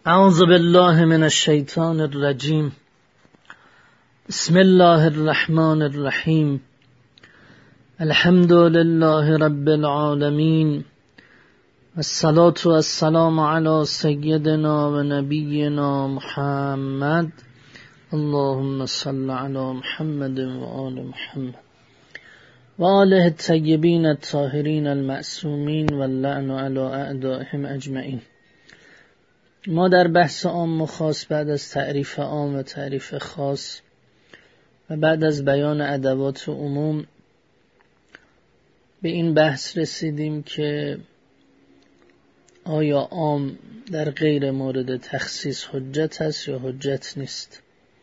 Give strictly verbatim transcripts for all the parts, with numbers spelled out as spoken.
اعوذ بالله من الشیطان الرجیم. بسم الله الرحمن الرحیم. الحمد لله رب العالمین والصلاة والسلام علی سیدنا و نبینا محمد. اللهم صل علی محمد و آل محمد و آله الطیبین الطاهرین المعصومین واللعن علی اعدائهم اجمعین. ما در بحث عام و خاص بعد از تعریف عام و تعریف خاص و بعد از بیان ادوات عموم به این بحث رسیدیم که آیا عام در غیر مورد تخصیص حجت است یا حجت نیست.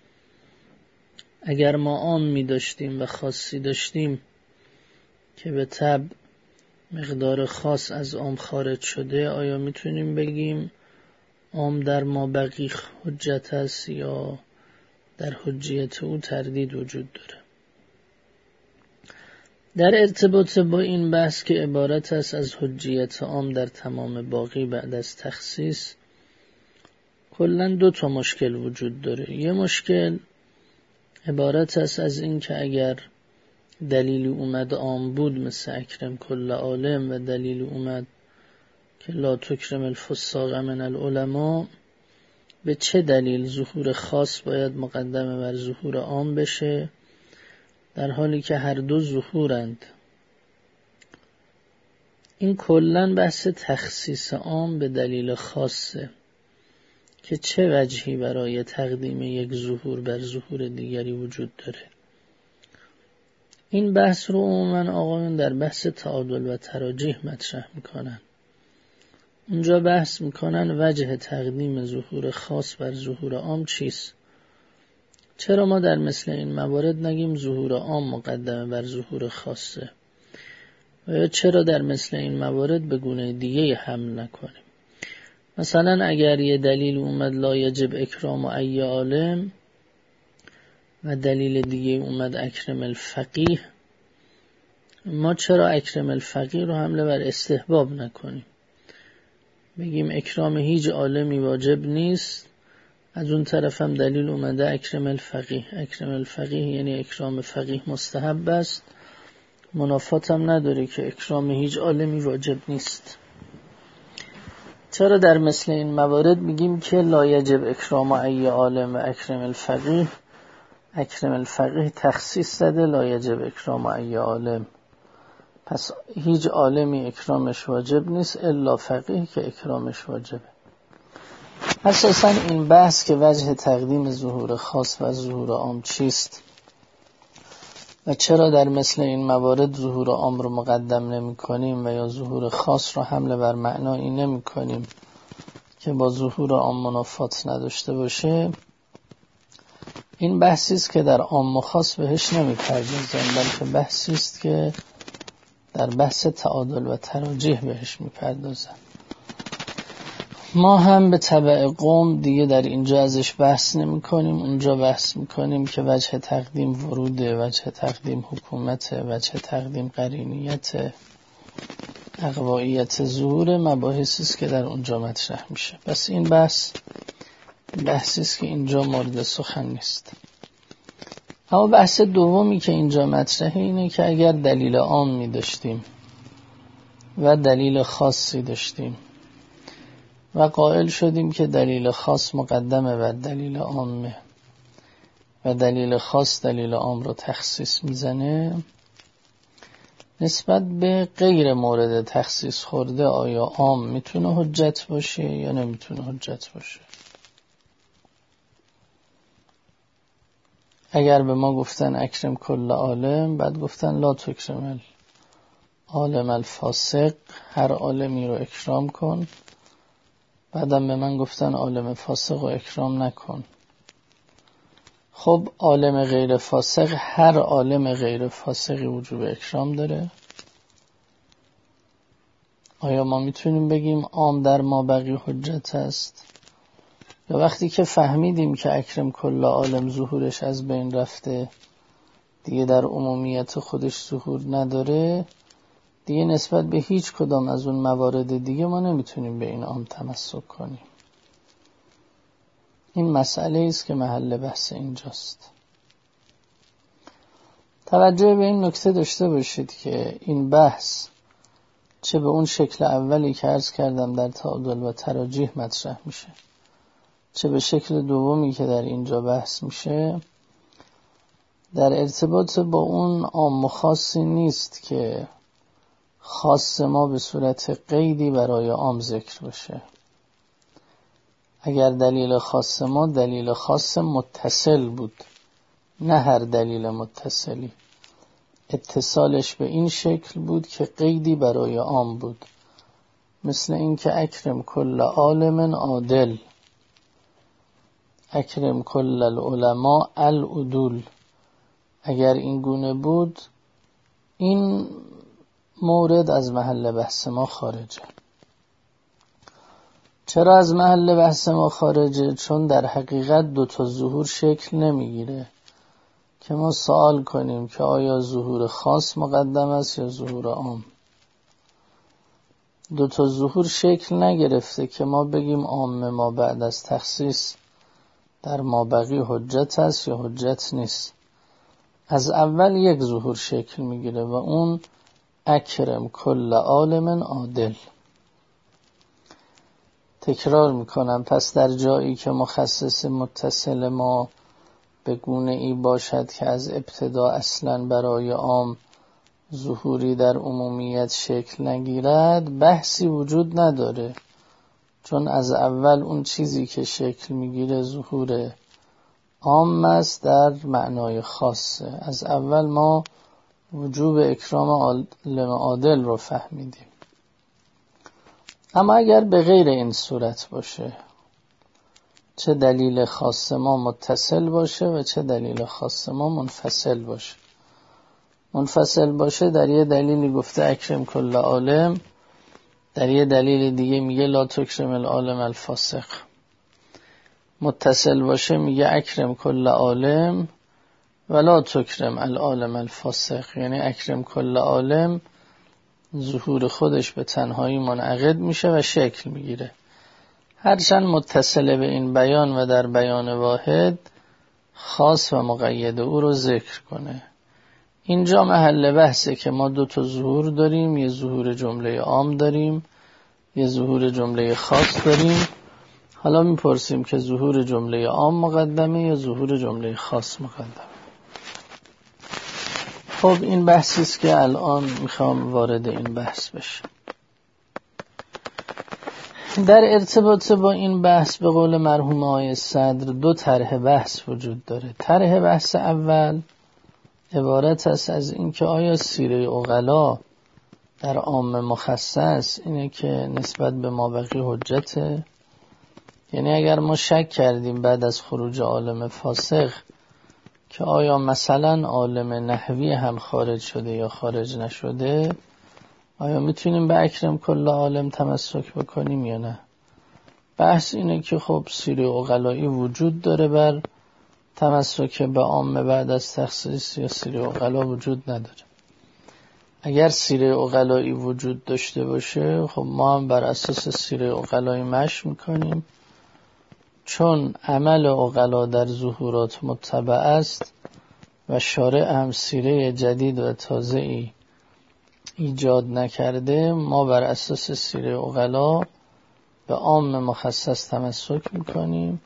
اگر ما عام می داشتیم و خاصی داشتیم که به طبع مقدار خاص از عام خارج شده، آیا میتونیم بگیم عام در ما بقی حجت است یا در حجیت او تردید وجود داره؟ در ارتباط با این بحث که عبارت است از حجیت عام در تمام باقی بعد از تخصیص، کلاً دو تا مشکل وجود داره. یه مشکل عبارت است از این که اگر دلیلی اومد عام بود مثل اکرم کل عالم و دلیلی اومد که لا تکرم الفساق من العلماء، به چه دلیل ظهور خاص باید مقدمه بر ظهور عام بشه در حالی که هر دو ظهورند؟ این کلاً بحث تخصیص عام به دلیل خاصه که چه وجهی برای تقدیم یک ظهور بر ظهور دیگری وجود داره. این بحث رو عموماً آقایون در بحث تعادل و تراجیح مطرح میکنن. اونجا بحث میکنن وجه تقدیم ظهور خاص بر ظهور عام چیست؟ چرا ما در مثل این موارد نگیم ظهور عام مقدمه بر ظهور خاصه؟ و یا چرا در مثل این موارد به گونه دیگه حمل نکنیم؟ مثلا اگر یه دلیل اومد لا یجب اکرام و ای عالم و دلیل دیگه اومد اکرم الفقیه، ما چرا اکرم الفقیه رو حمله بر استحباب نکنیم؟ بگیم اکرام هیچ عالمی واجب نیست، از اون طرف هم دلیل اومده اکرم الفقیه. اکرم الفقیه یعنی اکرام فقیه مستحب است، منافات هم نداره که اکرام هیچ عالمی واجب نیست. چرا در مثل این موارد میگیم که لا یجب اکرام ای عالم و اکرم الفقیه؟ اکرم الفقیه تخصیص زده، لا یجب اکرام ای عالم، پس هیچ عالمی اکرامش واجب نیست الا فقیه که اکرامش واجبه. اساساً این بحث که وجه تقدیم ظهور خاص و ظهور عام چیست و چرا در مثل این موارد ظهور عام رو مقدم نمی کنیم و یا ظهور خاص رو حمله بر معنایی نمی کنیم که با ظهور عام منافات نداشته باشه، این بحثی است که در عام و خاص بهش نمی پردازیم، بلکه بحثی است که در بحث تعادل و تراجیح بهش می پردازم. ما هم به تبع قوم دیگه در اینجا ازش بحث نمی کنیم. اونجا بحث می کنیم که وجه تقدیم وروده، وجه تقدیم حکومت، وجه تقدیم قرینیت، اقوائیت ظهور، مباحثی است که در اونجا مطرح میشه. پس این بحث بحثی است که اینجا مورد سخن نیست. اما بحث دومی که اینجا مطرحه اینه که اگر دلیل عام می داشتیم و دلیل خاصی داشتیم و قائل شدیم که دلیل خاص مقدمه بر دلیل عامه و دلیل خاص دلیل عام رو تخصیص میزنه، نسبت به غیر مورد تخصیص خورده آیا عام میتونه حجت باشه یا نمیتونه حجت باشه؟ اگر به ما گفتن اکرم کل عالم، بعد گفتن لا تکرم عالم الفاسق، هر عالمی رو اکرام کن، بعدم به من گفتن عالم فاسق رو اکرام نکن. خب عالم غیر فاسق، هر عالم غیر فاسقی وجوب اکرام داره؟ آیا ما میتونیم بگیم عام در ما بقی حجت است؟ یا وقتی که فهمیدیم که اکرم کل عالم ظهورش از بین رفته، دیگه در عمومیت خودش ظهور نداره، دیگه نسبت به هیچ کدام از اون موارد دیگه ما نمیتونیم به این عام تمسک کنیم. این مسئله است که محل بحث اینجاست. توجه به این نکته داشته باشید که این بحث چه به اون شکل اولی که عرض کردم در تعادل و تراجیح مطرح میشه، چه به شکل دومی که در اینجا بحث میشه، در ارتباط با اون عام و خاصی نیست که خاص ما به صورت قیدی برای عام ذکر باشه. اگر دلیل خاص ما دلیل خاص متصل بود، نه هر دلیل متصلی، اتصالش به این شکل بود که قیدی برای عام بود، مثل این که اکرم کل عالم عادل، اکرم کل العلماء العدول. اگر این گونه بود این مورد از محل بحث ما خارجه. چرا از محل بحث ما خارجه؟ چون در حقیقت دو تا ظهور شکل نمیگیره که ما سوال کنیم که آیا ظهور خاص مقدم است یا ظهور عام. دو تا ظهور شکل نگرفته که ما بگیم عام ما بعد از تخصیص در مابقی حجت است یا حجت نیست. از اول یک ظهور شکل میگیره و اون اکرم کل عالم عادل. تکرار میکنم، پس در جایی که مخصص متصل ما به گونه ای باشد که از ابتدا اصلا برای عام ظهوری در عمومیت شکل نگیرد، بحثی وجود نداره، چون از اول اون چیزی که شکل میگیره ظهور عام است در معنای خاصه. از اول ما وجوب اکرام عالم عادل رو فهمیدیم. اما اگر به غیر این صورت باشه، چه دلیل خاص ما متصل باشه و چه دلیل خاص ما منفصل باشه. منفصل باشه در یه دلیلی گفته اکرم کل عالم، در یه دلیل دیگه میگه لا تکرم العالم الفاسق. متصل باشه میگه اکرم کل عالم ولا تکرم العالم الفاسق، یعنی اکرم کل عالم ظهور خودش به تنهایی منعقد میشه و شکل میگیره، هرچند متصل به این بیان و در بیان واحد خاص و مقید او رو ذکر کنه. اینجا محل بحثه که ما دو تا ظهور داریم، یه ظهور جمله عام داریم، یه ظهور جمله خاص داریم. حالا میپرسیم که ظهور جمله عام مقدمه یا ظهور جمله خاص مقدمه. خب این بحثی است که الان میخوام وارد این بحث بشم. در ارتباط با این بحث به قول مرحوم آقای صدر دو طرح بحث وجود داره. طرح بحث اول عبارت است از اینکه آیا سیره عقلا در عام مخصص اینه که نسبت به مابقی حجته؟ یعنی اگر ما شک کردیم بعد از خروج عالم فاسق که آیا مثلا عالم نحوی هم خارج شده یا خارج نشده، آیا میتونیم به اکرم کل عالم تمسک بکنیم یا نه؟ بحث اینه که خب سیره عقلایی وجود داره بر تمسک به عام بعد از تخصیص یا سیره عقلا وجود نداره. اگر سیره عقلایی وجود داشته باشه خب ما هم بر اساس سیره عقلایی مشی میکنیم، چون عمل عقلا در ظهورات متبع است و شارع هم سیره جدید و تازه‌ای ایجاد نکرده. ما بر اساس سیره عقلا به عام مخصص تمسک میکنیم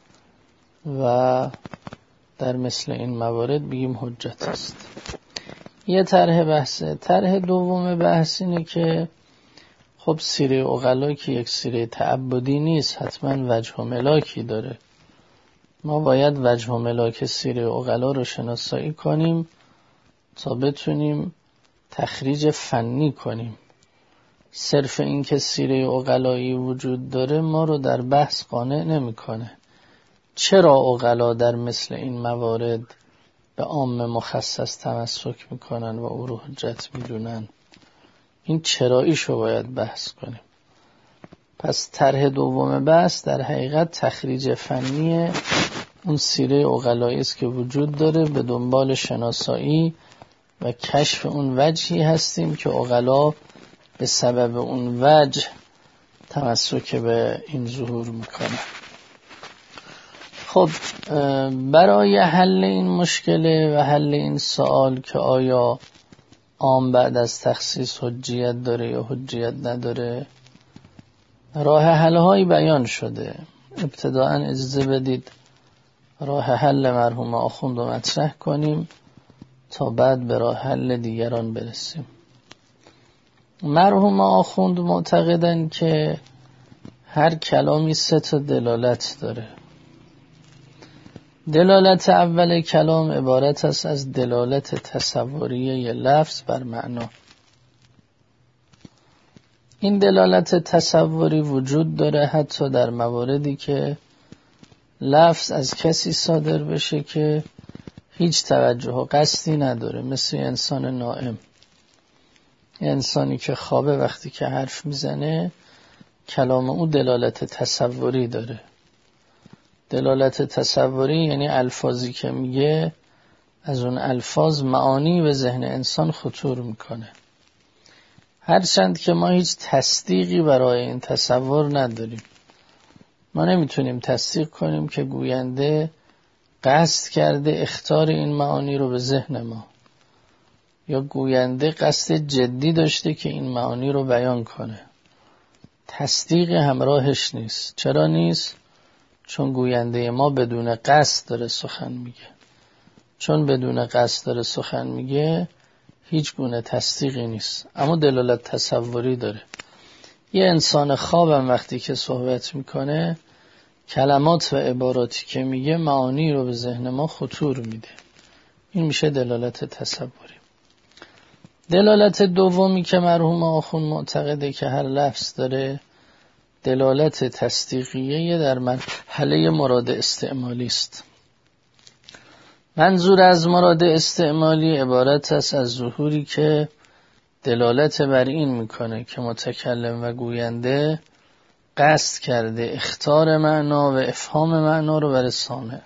و در مثل این موارد بگیم حجت است. یه طرح بحثه. طرح دوم بحث اینه که خب سیره عقلا که یک سیره تعبدی نیست، حتما وجه و ملاکی داره. ما باید وجه و ملاک سیره عقلا رو شناسایی کنیم تا بتونیم تخریج فنی کنیم. صرف این که سیره عقلایی وجود داره ما رو در بحث قانع نمیکنه. چرا عقلا در مثل این موارد به عام مخصص تمسک میکنن و او رو حجت میدونن؟ این چراییشو باید بحث کنیم. پس طرح دوم بحث در حقیقت تخریج فنی اون سیره عقلایی است که وجود داره. به دنبال شناسایی و کشف اون وجهی هستیم که عقلا به سبب اون وجه تمسک به این ظهور میکنه. خب برای حل این مشکل و حل این سوال که آیا عام بعد از تخصیص حجیت داره یا حجیت نداره، راه حل هایی بیان شده. ابتداءً اجازه بدید راه حل مرحوم آخوند رو مطرح کنیم تا بعد به راه حل دیگران برسیم. مرحوم آخوند معتقدن که هر کلامی سه تا دلالت داره. دلالت اول کلام عبارت است از دلالت تصوریه لفظ بر معنا. این دلالت تصوری وجود داره حتی در مواردی که لفظ از کسی صادر بشه که هیچ توجه و قصدی نداره، مثل انسان نائم. انسانی که خوابه وقتی که حرف میزنه کلام او دلالت تصوری داره. دلالت تصوری یعنی الفاظی که میگه از اون الفاظ معانی به ذهن انسان خطور میکنه، هرچند که ما هیچ تصدیقی برای این تصور نداریم. ما نمیتونیم تصدیق کنیم که گوینده قصد کرده اخطار این معانی رو به ذهن ما، یا گوینده قصد جدی داشته که این معانی رو بیان کنه. تصدیق همراهش نیست. چرا نیست؟ چون گوینده ما بدون قصد داره سخن میگه. چون بدون قصد داره سخن میگه هیچ گونه تصدیقی نیست، اما دلالت تصوری داره. یه انسان خوابم وقتی که صحبت میکنه کلمات و عباراتی که میگه معانی رو به ذهن ما خطور میده. این میشه دلالت تصوری. دلالت دومی که مرحوم آخوند معتقده که هر لفظ داره دلالت تصدیقیه در مرحله مراد استعمالی است. منظور از مراد استعمالی عبارت است از ظهوری که دلالت بر این میکنه که متکلم و گوینده قصد کرده اخطار معنا و افهام معنا رو برای سامع.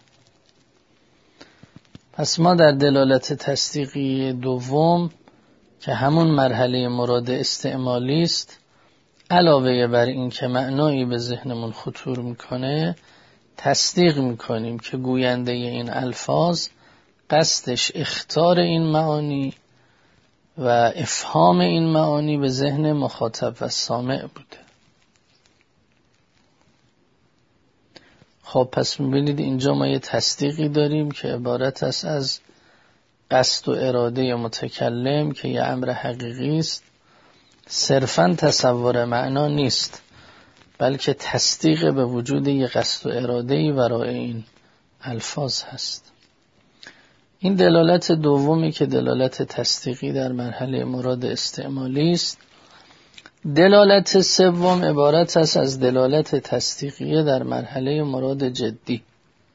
پس ما در دلالت تصدیقی دوم که همون مرحله مراد استعمالی است، علاوه بر این که معنایی به ذهنمون خطور میکنه، تصدیق میکنیم که گوینده این الفاظ قصدش اخطار این معانی و افهام این معانی به ذهن مخاطب و سامع بوده. خب پس میبینید اینجا ما یه تصدیقی داریم که عبارت است از قصد و اراده متکلم که یه امر حقیقی است، صرفاً تصور معنا نیست، بلکه تصدیق به وجود یه قصد و اراده‌ای برای این الفاظ هست. این دلالت دومی که دلالت تصدیقی در مرحله مراد استعمالی است. دلالت سوم عبارت است از دلالت تصدیقی در مرحله مراد جدی.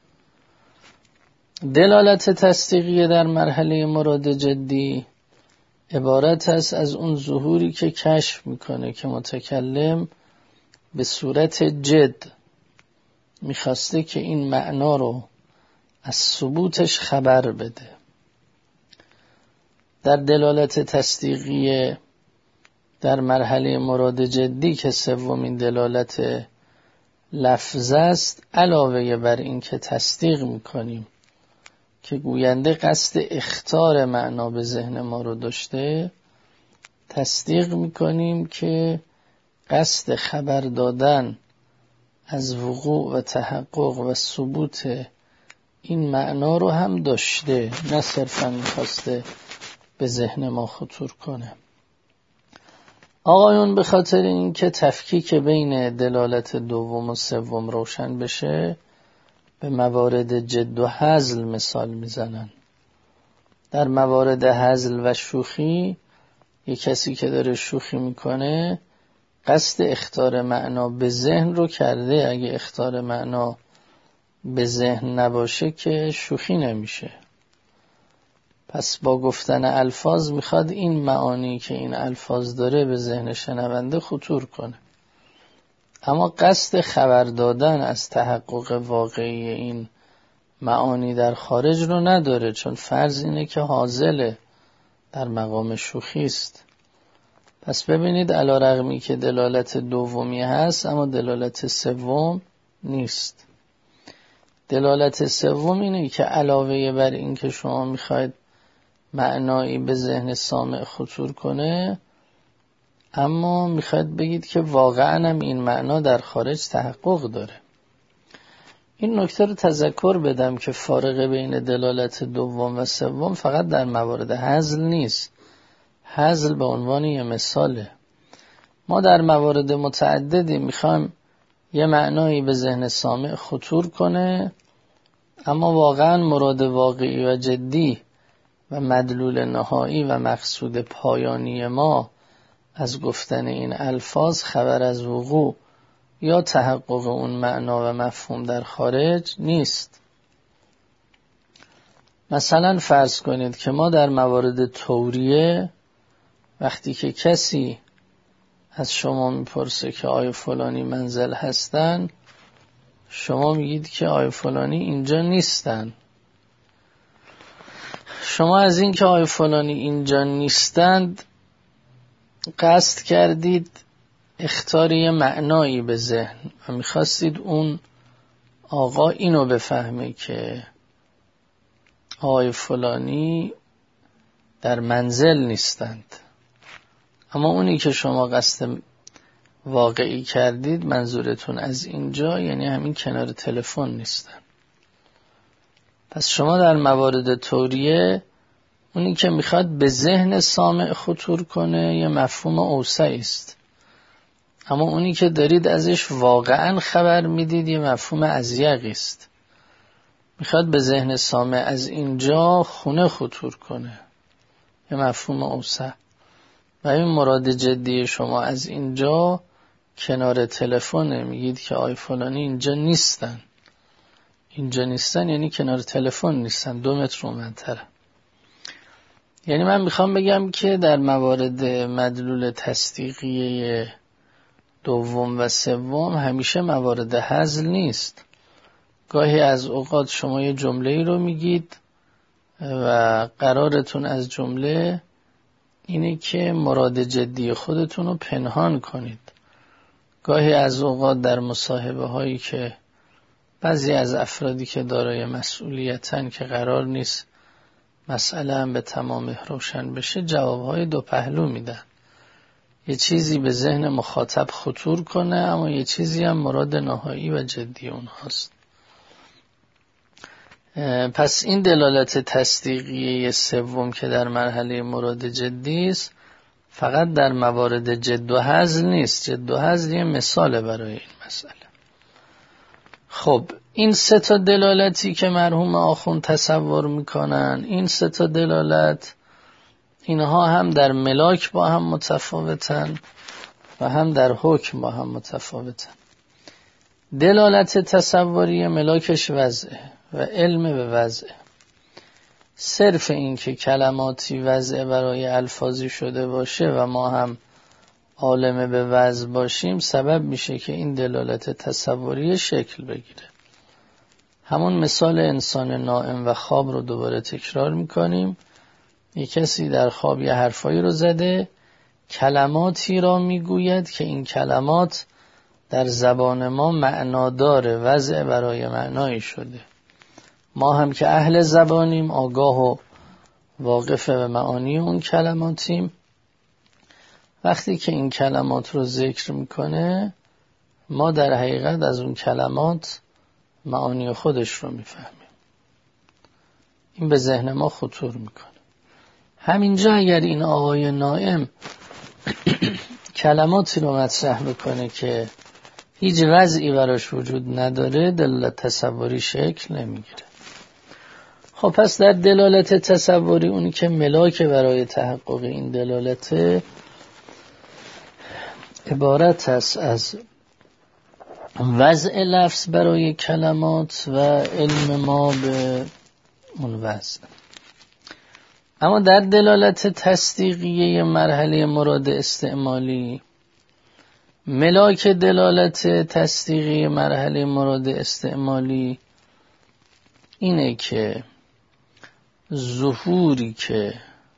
دلالت تصدیقی در مرحله مراد جدی عبارت است از اون ظهوری که کشف میکنه که متکلم به صورت جد میخواسته که این معنا رو از ثبوتش خبر بده. در دلالت تصدیقی در مرحله مراد جدی که سومین دلالت لفظ است، علاوه بر این که تصدیق میکنیم که گوینده قصد اخطار معنا به ذهن ما رو داشته، تصدیق میکنیم که قصد خبر دادن از وقوع و تحقق و ثبوت این معنا رو هم داشته، نه صرفاً میخواسته به ذهن ما خطور کنه. آقایون به خاطر این که تفکیک بین دلالت دوم و سوم روشن بشه به موارد جد و هزل مثال میزنن. در موارد هزل و شوخی یک کسی که داره شوخی میکنه قصد اخطار معنا به ذهن رو کرده. اگه اخطار معنا به ذهن نباشه که شوخی نمیشه. پس با گفتن الفاظ میخواد این معانی که این الفاظ داره به ذهن شنونده خطور کنه. اما قصد خبر دادن از تحقق واقعی این معانی در خارج رو نداره، چون فرض اینه که هازله، در مقام شوخی است. پس ببینید علی‌رغمی که دلالت دومی هست اما دلالت سوم نیست. دلالت سوم اینه که علاوه بر این که شما میخواید معنایی به ذهن سامع خطور کنه، اما میخواید بگید که واقعا هم این معنا در خارج تحقق داره. این نکته رو تذکر بدم که فارق بین دلالت دوم و سوم فقط در موارد هزل نیست. هزل به عنوان یه مثاله. ما در موارد متعددی میخوایم یه معنایی به ذهن سامع خطور کنه، اما واقعا مراد واقعی و جدی و مدلول نهایی و مقصود پایانی ما از گفتن این الفاظ خبر از وقوع یا تحقق اون معنا و مفهوم در خارج نیست. مثلا فرض کنید که ما در موارد توریه وقتی که کسی از شما میپرسه که آیا فلانی منزل هستن، شما میگید که آیا فلانی اینجا نیستن. شما از این که آیا فلانی اینجا نیستند قصد کردید اختیار یه معنایی به ذهن و میخواستید اون آقا اینو بفهمه که آقای فلانی در منزل نیستند. اما اونی که شما قصد واقعی کردید، منظورتون از اینجا یعنی همین کنار تلفن نیستن. پس شما در موارد توریه اونی که میخواد به ذهن سامع خطور کنه یه مفهوم اوسعی است، اما اونی که دارید ازش واقعا خبر میدید یه مفهوم اضیقی است. میخواد به ذهن سامع از اینجا خونه خطور کنه، یه مفهوم اوسع. و این مراد جدی شما از اینجا کنار تلفن، میگید که آی فلانی اینجا نیستن. اینجا نیستن یعنی کنار تلفن نیستن، دو متر اونورتره. یعنی من میخوام بگم که در موارد مدلول تصدیقیه دوم و سوم همیشه موارد هزل نیست. گاهی از اوقات شما یه جمله رو میگید و قرارتون از جمله اینه که مراد جدی خودتون رو پنهان کنید. گاهی از اوقات در مصاحبه هایی که بعضی از افرادی که دارای مسئولیتن که قرار نیست مسئله هم به تمام روشن بشه، جوابهای دو پهلو میدن. یه چیزی به ذهن مخاطب خطور کنه، اما یه چیزی هم مراد نهایی و جدی اونهاست. پس این دلالت تصدیقیه سوم که در مرحله مراد جدی است فقط در موارد جد و هزل نیست. جد و هزل یه مثال برای این مسئله. خب این سه تا دلالتی که مرحوم آخوند تصور میکنن، این سه تا دلالت اینها هم در ملاک با هم متفاوتن و هم در حکم با هم متفاوتن. دلالت تصوری ملاکش وضعه و علم به وضعه. صرف این که کلماتی وضع برای الفاظی شده باشه و ما هم عالم به وضع باشیم سبب میشه که این دلالت تصوری شکل بگیره. همون مثال انسان نائم و خواب رو دوباره تکرار میکنیم. یک کسی در خواب یه حرفایی رو زده، کلماتی را میگوید که این کلمات در زبان ما معناداره، وضع برای معنایی شده. ما هم که اهل زبانیم، آگاه و واقف به معانی اون کلماتیم، وقتی که این کلمات رو ذکر میکنه ما در حقیقت از اون کلمات معانی خودش رو میفهمیم. این به ذهن ما خطور میکنه. همینجا اگر این آقای نائم کلماتی رو مطرح میکنه که هیچ وضعی براش وجود نداره، دلالت تصوری شکل نمیگیره. خب پس در دلالت تصوری اونی که ملاک برای تحقق این دلالت عبارت است از وضع لفظ برای کلمات و علم ما به اون وضع. اما در دلالت تصدیقیه مرحله مراد استعمالی، ملاک دلالت تصدیقی مرحله مراد استعمالی اینه که ظهوری که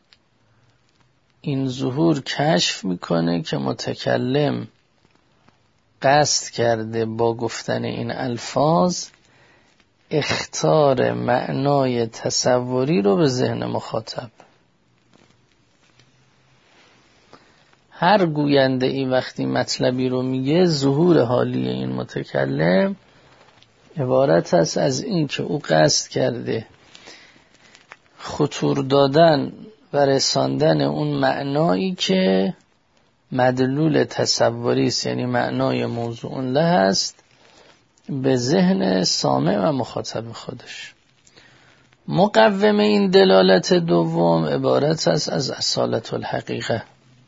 این ظهور کشف میکنه که متکلم قصد کرده با گفتن این الفاظ اخطار معنای تصوری رو به ذهن مخاطب. هر گوینده ای وقتی مطلبی رو میگه، ظهور حالی این متکلم عبارت است از این که او قصد کرده خطور دادن و رساندن اون معنایی که مدلول تصوری است، یعنی معنای موضوع له است، به ذهن سامع و مخاطب خودش. مقوم این دلالت دوم عبارت است از اصالت الحقیقه.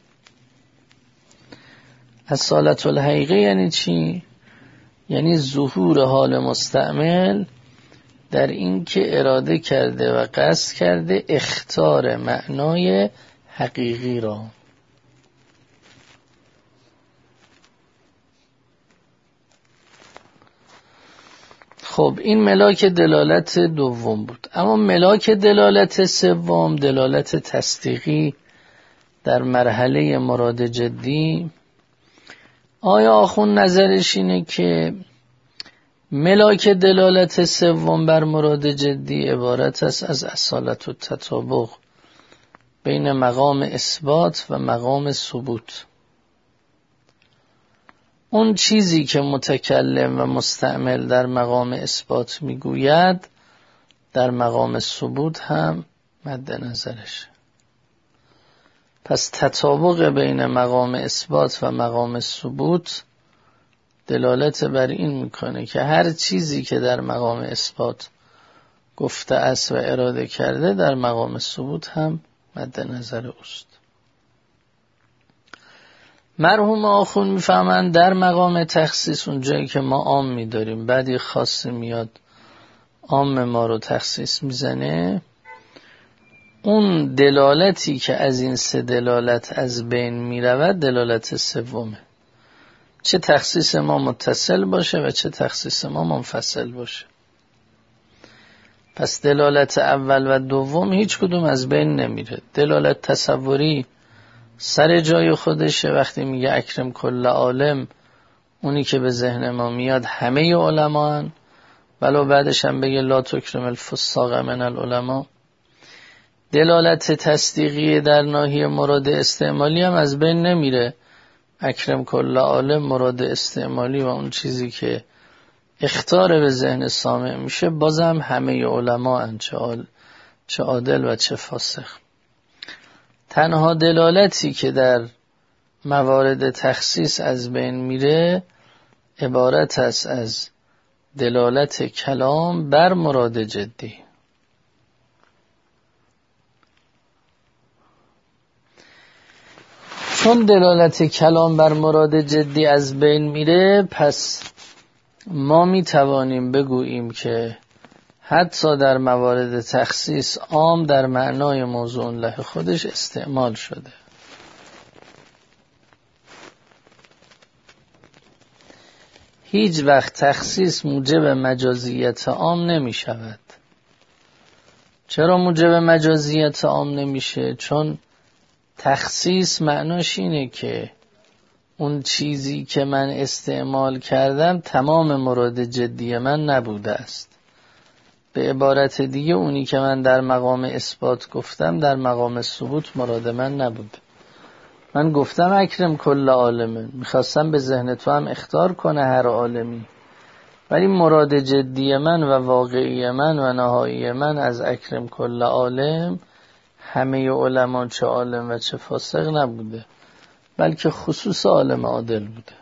اصالت الحقیقه یعنی چی؟ یعنی ظهور حال مستعمل در این که اراده کرده و قصد کرده اخطار معنای حقیقی را. خب این ملاک دلالت دوم بود. اما ملاک دلالت سوم، دلالت تصدیقی در مرحله مراد جدی، آیا آخوند نظرش اینه که ملاک دلالت سوم بر مراد جدی عبارت است از اصالت و تطابق بین مقام اثبات و مقام ثبوت. اون چیزی که متکلم و مستعمل در مقام اثبات میگوید در مقام ثبوت هم مد نظرشه. پس تطابق بین مقام اثبات و مقام ثبوت دلالت بر این میکنه که هر چیزی که در مقام اثبات گفته است و اراده کرده در مقام ثبوت هم مد نظر اوست. مرحوم آخوند میفهمند در مقام تخصیص، اون جایی که ما عام میداریم بعدی خاصی میاد عام ما رو تخصیص میزنه، اون دلالتی که از این سه دلالت از بین میرود دلالت سومه، چه تخصیص ما متصل باشه و چه تخصیص ما منفصل باشه. پس دلالت اول و دوم هیچ کدوم از بین نمیره. دلالت تصوری سر جای خودشه، وقتی میگه اکرم کل عالم، اونی که به ذهن ما میاد همه علما هن، ولو بعدش هم بگه لا تکرم الفساق من العلماء. دلالت تصدیقی در ناحیه مراد استعمالی هم از بین نمیره، اکرم کل عالم مراد استعمالی و اون چیزی که اخطار به ذهن سامع میشه بازم همه علما هن، چه عادل و چه فاسق. تنها دلالتی که در موارد تخصیص از بین میره عبارت است از دلالت کلام بر مراد جدی. چون دلالت کلام بر مراد جدی از بین میره، پس ما میتوانیم بگوییم که حتی در موارد تخصیص عام در معنای موضوع له خودش استعمال شده. هیچ وقت تخصیص موجب مجازیت عام نمی شود. چرا موجب مجازیت عام نمیشه؟ چون تخصیص معناش اینه که اون چیزی که من استعمال کردم تمام مراد جدی من نبوده است. به عبارت دیگه اونی که من در مقام اثبات گفتم در مقام ثبوت مراد من نبوده. من گفتم اکرم کل عالمه، میخواستم به ذهن تو هم اخطار کنه هر عالمی، ولی مراد جدی من و واقعی من و نهایی من از اکرم کل عالم همه علما چه عالم و چه فاسق نبوده، بلکه خصوص عالم عادل بوده.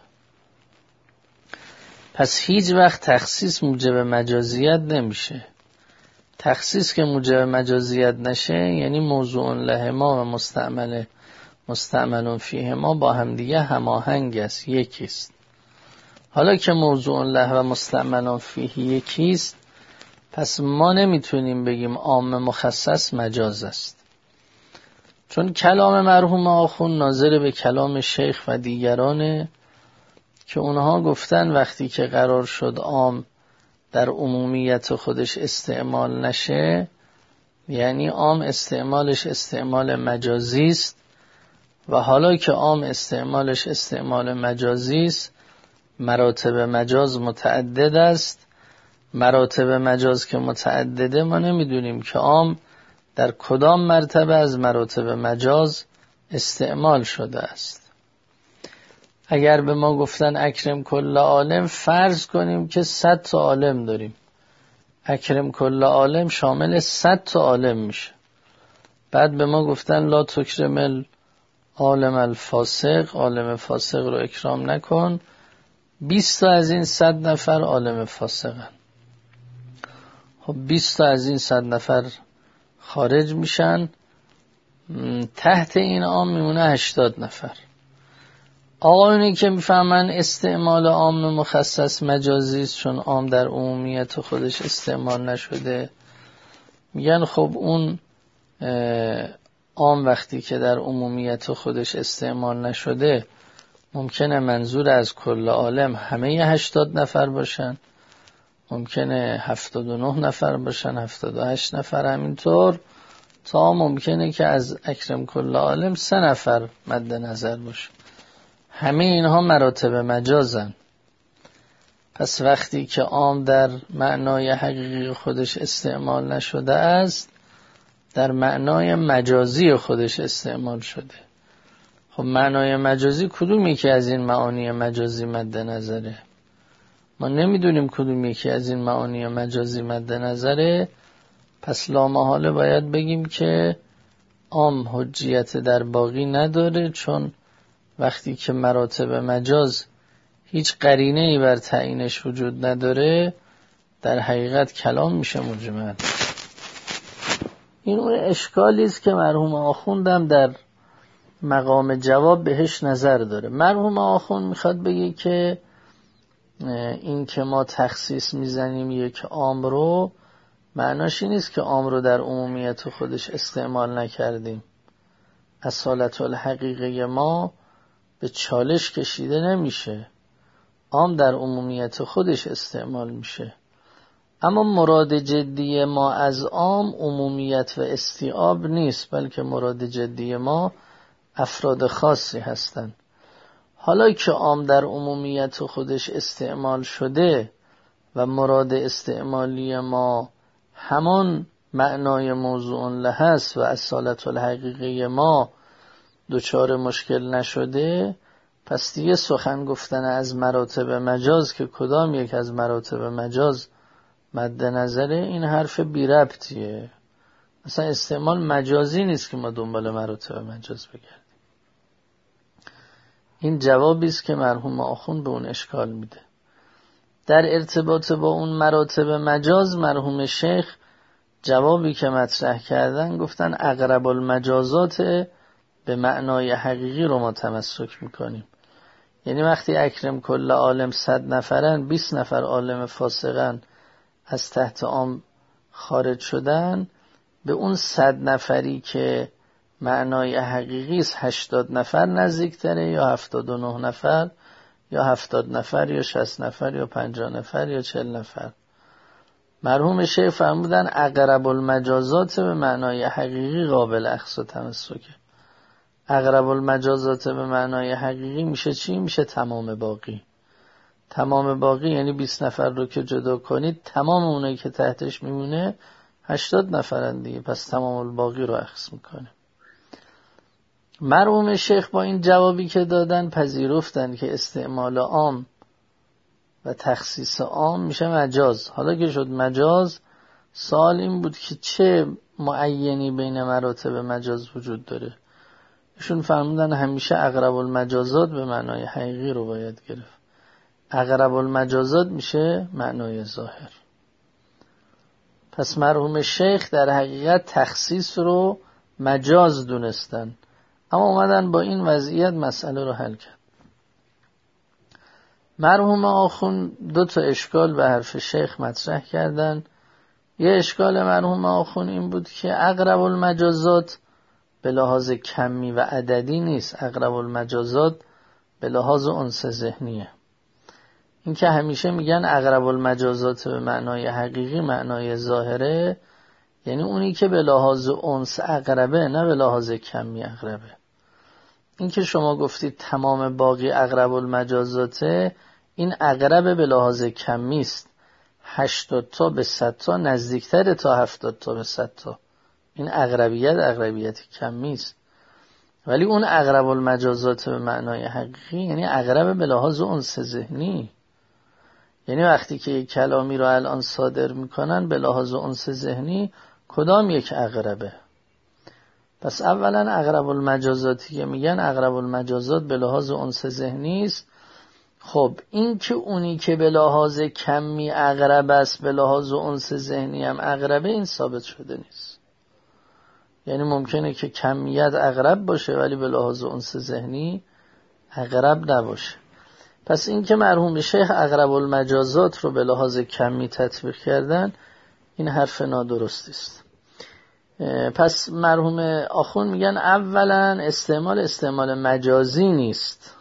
پس هیچ وقت تخصیص موجب مجازیت نمیشه. تخصیص که موجب مجازیت نشه یعنی موضوع له ما و مستعمل مستعمل فیه ما با هم دیگه هماهنگ است، یکیست. حالا که موضوع له و مستعمل فیه یکیست، پس ما نمیتونیم بگیم عام مخصص مجاز است، چون کلام مرحوم آخوند ناظر به کلام شیخ و دیگرانه که اونها گفتن وقتی که قرار شد عام در عمومیت خودش استعمال نشه، یعنی عام استعمالش استعمال مجازی است، و حالا که عام استعمالش استعمال مجازی است، مراتب مجاز متعدد است مراتب مجاز که متعدده، ما نمیدونیم که عام در کدام مرتبه از مراتب مجاز استعمال شده است. اگر به ما گفتن اکرم کل عالم، فرض کنیم که صد تا عالم داریم، اکرم کل عالم شامل صد تا عالم میشه. بعد به ما گفتن لا تکرم عالم الفاسق، عالم فاسق رو اکرام نکن، بیست تا از این صد نفر عالم فاسقن. خب بیست تا از این صد نفر خارج میشن، تحت این عام میمونه هشتاد نفر. آقایونی که میفهمن استعمال عام مخصص مجازی است، چون عام در عمومیت خودش استعمال نشده، میگن خب اون عام وقتی که در عمومیت خودش استعمال نشده، ممکنه منظور از کل عالم همه هشتاد نفر باشن، ممکنه هفتاد و نه نفر باشن، هفتاد و هشت نفر، همینطور تا ممکنه که از اکرم کل عالم سه نفر مد نظر باشه. همه اینها مراتب مجازن. پس وقتی که عام در معنای حقیقی خودش استعمال نشده است، در معنای مجازی خودش استعمال شده. خب معنای مجازی کدوم یکی از این معانی مجازی مد نظره؟ ما نمیدونیم کدوم یکی از این معانی مجازی مد نظره. پس لامحاله باید بگیم که عام حجیت در باقی نداره، چون وقتی که مراتب مجاز هیچ قرینه‌ای بر تعیینش وجود نداره، در حقیقت کلام میشه مجمل. این اون اشکالی است که مرحوم آخوندم در مقام جواب بهش نظر داره. مرحوم آخوند میخواد بگه که این که ما تخصیص میزنیم یک عام رو، معناش این نیست که عام رو در عمومیت خودش استعمال نکردیم. اصالت الحقیقه ما به چالش کشیده نمیشه، عام در عمومیت خودش استعمال میشه. اما مراد جدی ما از عام عمومیت و استیعاب نیست، بلکه مراد جدی ما افراد خاصی هستند. حالا که عام در عمومیت خودش استعمال شده و مراد استعمالی ما همان معنای موضوع له است و اصالت الحقیقه ما دچار مشکل نشده، پس دیگه سخن گفتن از مراتب مجاز که کدام یک از مراتب مجاز مد نظره، این حرف بی ربطیه. اصلا استعمال مجازی نیست که ما دنبال مراتب مجاز بگردیم. این جوابی است که مرحوم آخوند به اون اشکال میده. در ارتباط با اون مراتب مجاز، مرحوم شیخ جوابی که مطرح کردن، گفتن اقرب المجازات به معنای حقیقی رو ما تمسک میکنیم. یعنی وقتی اکرم کل عالم صد نفرن، بیست نفر عالم فاسقن از تحت عام خارج شدن، به اون صد نفری که معنای حقیقی است هشتاد نفر نزدیکتره، یا هفتاد و نه نفر، یا هفتاد نفر، یا شصت نفر، یا پنجاه نفر، یا چهل نفر. مرحوم شیخ فرمودن اقرب المجازات به معنای حقیقی قابل اخذ و تمسکه. اقرب المجازات به معنای حقیقی میشه چی؟ میشه تمام باقی. تمام باقی یعنی بیست نفر رو که جدا کنید، تمام اونایی که تحتش میمونه هشتاد نفرن دیگه، پس تمام الباقی رو اخذ میکنه. مرحوم شیخ با این جوابی که دادن پذیرفتن که استعمال عام و تخصیص عام میشه مجاز. حالا که شد مجاز، سوال این بود که چه معینی بین مراتب مجاز وجود داره. ایشون فرمودن همیشه اقرب المجازات به معنای حقیقی رو باید گرفت. اقرب المجازات میشه معنای ظاهر. پس مرحوم شیخ در حقیقت تخصیص رو مجاز دونستن، اما اومدن با این وضعیت مسئله رو حل کرد. مرحوم آخوند دو تا اشکال به حرف شیخ مطرح کردن. یه اشکال مرحوم آخوند این بود که اقرب المجازات به لحاظ کمی و عددی نیست، اقرب المجازات به لحاظ انس ذهنیه. این که همیشه میگن اقرب المجازات به معنای حقیقی معنای ظاهره، یعنی اونی که به لحاظ انس اقربه، نه به لحاظ کمی اقربه. این که شما گفتید تمام باقی اقرب المجازاته، این اقرب به لحاظ کمی است. هشتاد تا به صد تا نزدیکتر تا هفتاد تا به صد تا. این اقربیت اقربیت کمی است، ولی اون اقرب المجازات به معنای حقیقی یعنی اقرب به لحاظ انس ذهنی. یعنی وقتی که یک کلامی رو الان صادر میکنن به لحاظ انس ذهنی کدام یک اقربه؟ پس اولا اقرب المجازاتی که میگن اقرب المجازات به لحاظ انس ذهنی است. خب این که اونی که به لحاظ کمی اقرب است به لحاظ انس ذهنی هم اقربه، این ثابت شده نیست. یعنی ممکنه که کمیت اقرب باشه ولی به لحاظ انس ذهنی اقرب نباشه. پس این که مرحوم شیخ اقرب المجازات رو به لحاظ کمی تطبیق کردن، این حرف نادرستی است. پس مرحوم آخون میگن اولا استعمال استعمال مجازی نیست،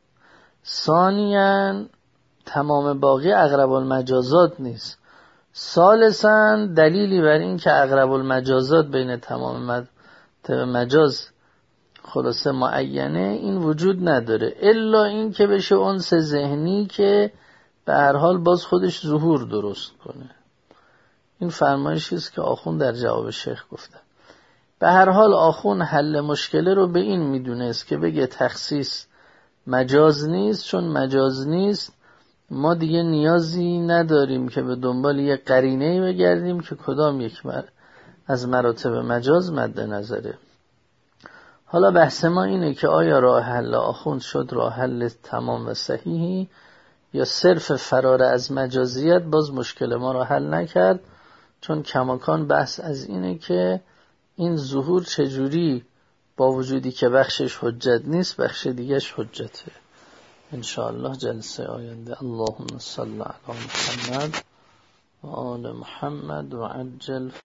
ثانیاً تمام باقی اقرب المجازات نیست، ثالثاً دلیلی بر این که اقرب المجازات بین تمام مجاز خلاصه معینه این وجود نداره، الا این که بشه انس ذهنی که به هر حال باز خودش ظهور درست کنه. این فرمایشی است که آخوند در جواب شیخ گفته. به هر حال آخوند حل مشکله رو به این میدونست که بگه تخصیص مجاز نیست، چون مجاز نیست ما دیگه نیازی نداریم که به دنبال یک قرینه‌ای بگردیم که کدام یک مر... از مراتب مجاز مد نظره. حالا بحث ما اینه که آیا راه حل آخوند شد راه حل تمام و صحیحی یا صرف فرار از مجازیت باز مشکل ما را حل نکرد، چون کماکان بحث از اینه که این ظهور چجوری با وجودی که بخشش حجت نیست بخش دیگهش حجته. انشاءالله جلسه آینده. اللهم صل علی محمد و آل محمد و عجل